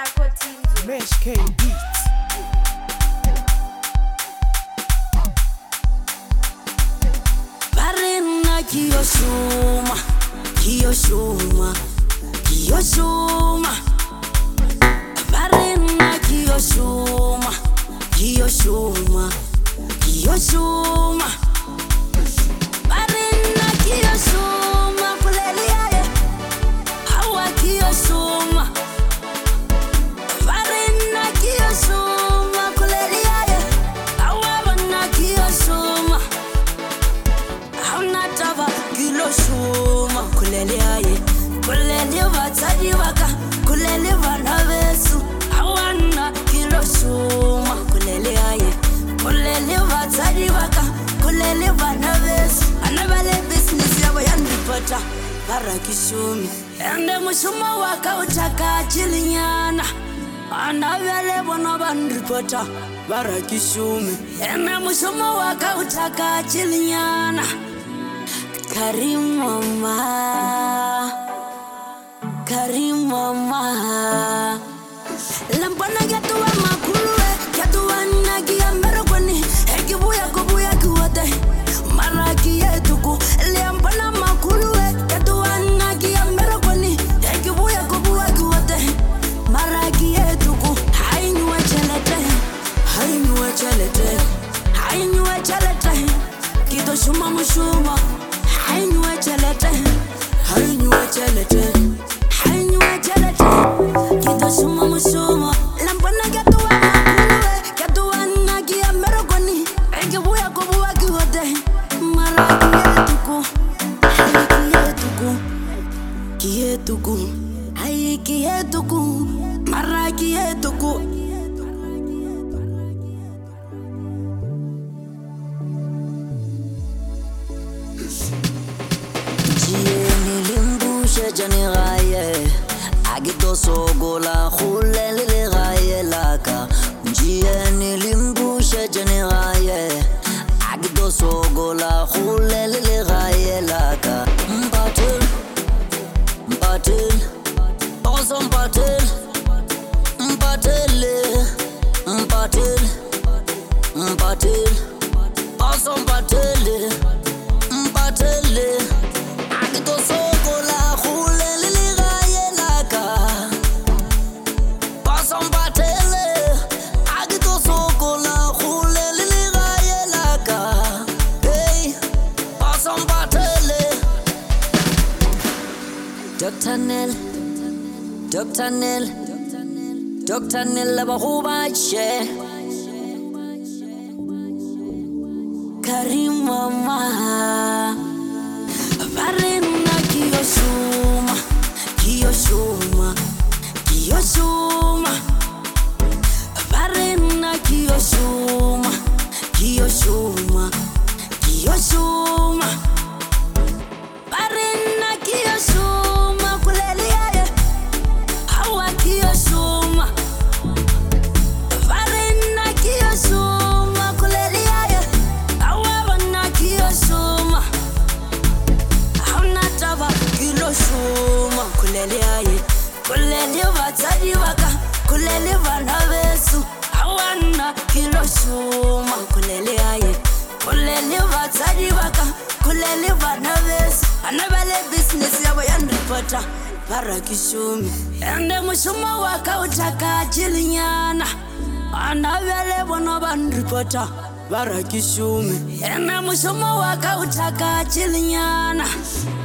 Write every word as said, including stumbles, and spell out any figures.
Mesh K Beats. Barena Kiyoshuma, Kiyoshuma, Kiyoshuma. Barena Kiyoshuma, Kiyoshuma, Kiyoshuma. Barena Kiyoshuma, kuleliaye, hawa Kiyoshuma. Barena Kiyoshuma, kuleliaye, hawa bana Kiyoshuma. Hauna tava Kiyoshuma, kuleliaye, kuleli batsadi baka, kuleli bana besu. Hawana Kiyoshuma, kuleliaye, kuleli batsadi baka, kuleli bana besu. Anabale business yabo yandipata barakishumi. Ende mushuma waka utaka chilinyana. Anabale bono bandipata barakishumi. Ende mushuma waka utaka chilinyana. Karim mama, Karim mama. Lampana gatuwa makuluwe, gatuwa nagi ambero kwani. Eki buya kubuya kuwate, maraki yetuku. Lampana makuluwe, gatuwa nagi ambero kwani. Eki buya kubuya kuwate, maraki yetuku. Hainyuwa chelete, hainyuwa chelete, hainyuwa chelete. Kito shuma mushuma. Hainyuwa chelete, hainyuwa chelete, hainyuwa chelete. Kito shuma mushuma. Lampana gatuwa makuluwe, gatuwa nagi ambero kwani. Eki buya kubuya kuwate, maraki yetuku. Haiki yetuku, kiyetuku. Haiki yetuku, maraki yetuku. Nilimbushwe jani gaye, agito sogola khule lile gaye laka. Njie nilimbushwe jani gaye, agito sogola khule lile gaye laka. Mpatel, mpatel, oso mpatel, mpatele, mpatel, mpatel, oso mpatele, mpatele. Agito sogola khule lili gaye laka. Paso mpatele. Agito sogola khule lili gaye laka. Hey, paso mpatele. Doctor Nel, Doctor Nel, Doctor Nel abahubache. Karim mama. Barena Kiyoshuma, Kiyoshuma, Kiyoshuma. Barena Kiyoshuma, Kiyoshuma, Kiyoshuma. Barena Kiyoshuma, kuleliaye, hawa Kiyoshuma. Barena Kiyoshuma, kuleliaye, hawa bana Kiyoshuma. Hauna tava Kiyoshuma, kuleliaye, kuleli batsadi baka, kuleli bana besu. Hawana Kiyoshuma, kuleliaye, kuleli batsadi baka, kuleli bana besu. Anabale business yabo yandipata barakishumi. Ende mushuma waka utaka chilinyana. Anabale bono bandipata barakishumi. Ende mushuma waka utaka chilinyana.